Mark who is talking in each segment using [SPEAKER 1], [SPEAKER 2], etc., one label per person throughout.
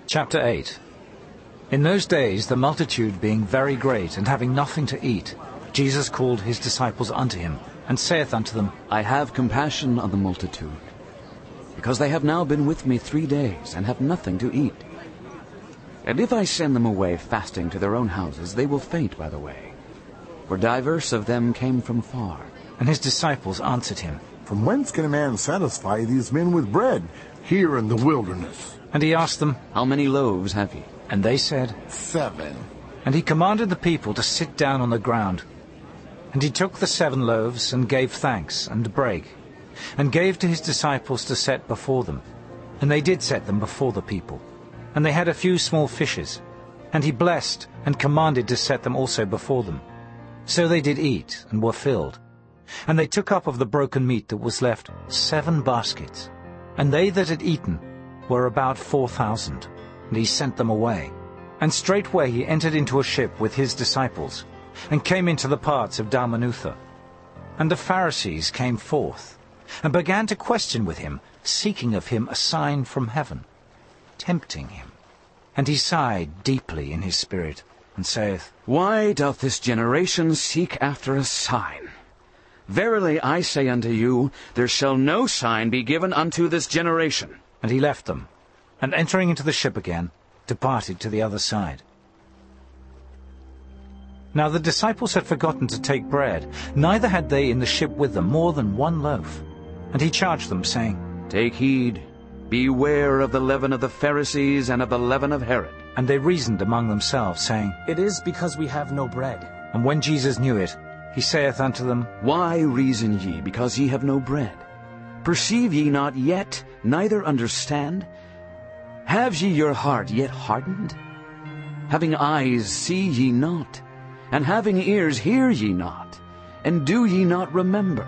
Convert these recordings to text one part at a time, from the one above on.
[SPEAKER 1] Chapter 8. In those days, the multitude being very great, and having nothing to eat, Jesus called his disciples unto him, and saith unto them,
[SPEAKER 2] I have compassion on the multitude, because they have now been with me 3 days, and have nothing to eat. And if I send them away fasting to their own houses, they will faint by the way. For divers of them came from far.
[SPEAKER 1] And his disciples answered him,
[SPEAKER 3] From whence can a man satisfy these men with bread here in the wilderness?
[SPEAKER 1] And he asked them,
[SPEAKER 2] How many loaves have ye?
[SPEAKER 1] And they said,
[SPEAKER 3] 7.
[SPEAKER 1] And he commanded the people to sit down on the ground. And he took the 7 loaves, and gave thanks, and brake, and gave to his disciples to set before them. And they did set them before the people. And they had a few small fishes. And he blessed, and commanded to set them also before them. So they did eat, and were filled. And they took up of the broken meat that was left 7 baskets. And they that had eaten were about 4,000. And he sent them away. And straightway he entered into a ship with his disciples, and came into the parts of Dalmanutha. And the Pharisees came forth, and began to question with him, seeking of him a sign from heaven, tempting him. And he sighed deeply in his spirit, and saith,
[SPEAKER 2] Why doth this generation seek after a sign? Verily I say unto you, there shall no sign be given unto this generation.
[SPEAKER 1] And he left them, and entering into the ship again, departed to the other side. Now the disciples had forgotten to take bread, neither had they in the ship with them more than 1 loaf. And he charged them, saying,
[SPEAKER 2] Take heed, beware of the leaven of the Pharisees and of the leaven of Herod.
[SPEAKER 1] And they reasoned among themselves, saying,
[SPEAKER 4] It is because we have no bread.
[SPEAKER 1] And when Jesus knew it, he saith unto them,
[SPEAKER 2] Why reason ye, because ye have no bread? Perceive ye not yet, neither understand? Have ye your heart yet hardened? Having eyes, see ye not? And having ears, hear ye not? And do ye not remember?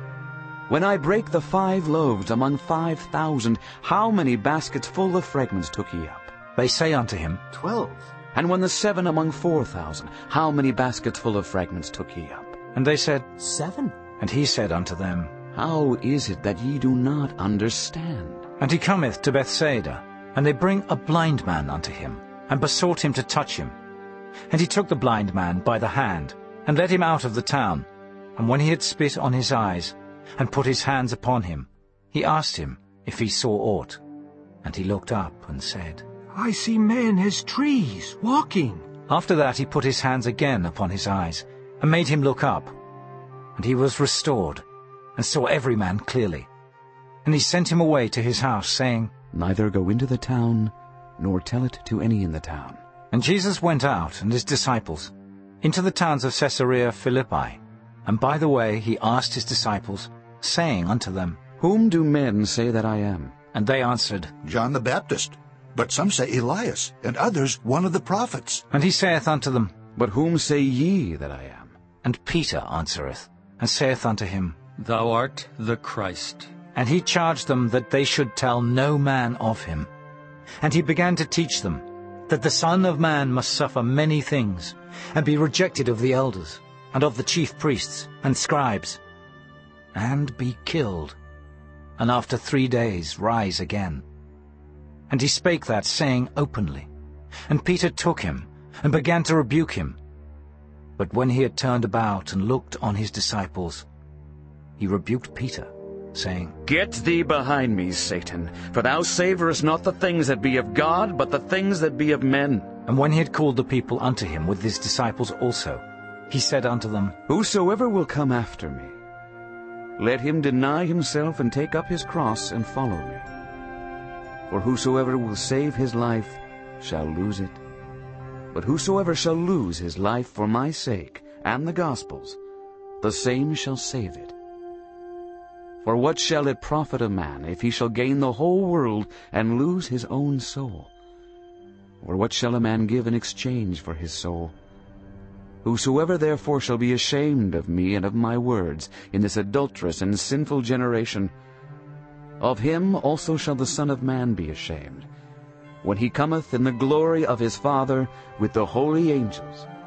[SPEAKER 2] When I brake the 5 loaves among 5,000, how many baskets full of fragments took ye up?
[SPEAKER 1] They say unto him,
[SPEAKER 3] 12.
[SPEAKER 2] And when the 7 among 4,000, how many baskets full of fragments took ye up?
[SPEAKER 1] And they said,
[SPEAKER 4] 7.
[SPEAKER 1] And he said unto them,
[SPEAKER 2] How is it that ye do not understand?
[SPEAKER 1] And he cometh to Bethsaida, and they bring a blind man unto him, and besought him to touch him. And he took the blind man by the hand, and led him out of the town. And when he had spit on his eyes, and put his hands upon him, he asked him if he saw aught. And he looked up, and said,
[SPEAKER 5] I see men as trees, walking.
[SPEAKER 1] After that he put his hands again upon his eyes, and made him look up. And he was restored, and saw every man clearly. And he sent him away to his house, saying,
[SPEAKER 2] Neither go into the town, nor tell it to any in the town.
[SPEAKER 1] And Jesus went out, and his disciples, into the towns of Caesarea Philippi. And by the way he asked his disciples, saying unto them,
[SPEAKER 2] Whom do men say that I am?
[SPEAKER 1] And they answered,
[SPEAKER 6] John the Baptist, but some say Elias, and others one of the prophets.
[SPEAKER 1] And he saith unto them,
[SPEAKER 2] But whom say ye that I am?
[SPEAKER 1] And Peter answereth, and saith unto him,
[SPEAKER 7] Thou art the Christ.
[SPEAKER 1] And he charged them that they should tell no man of him. And he began to teach them that the Son of Man must suffer many things, and be rejected of the elders, and of the chief priests and scribes, and be killed, and after 3 days rise again. And he spake that saying openly. And Peter took him, and began to rebuke him. But when he had turned about and looked on his disciples, he rebuked Peter, saying,
[SPEAKER 2] Get thee behind me, Satan, for thou savorest not the things that be of God, but the things that be of men.
[SPEAKER 1] And when he had called the people unto him with his disciples also, he said unto them,
[SPEAKER 2] Whosoever will come after me, let him deny himself and take up his cross and follow me. For whosoever will save his life shall lose it. But whosoever shall lose his life for my sake and the gospel's, the same shall save it. For what shall it profit a man if he shall gain the whole world and lose his own soul? Or what shall a man give in exchange for his soul? Whosoever therefore shall be ashamed of me and of my words in this adulterous and sinful generation, of him also shall the Son of Man be ashamed, when he cometh in the glory of his Father with the holy angels,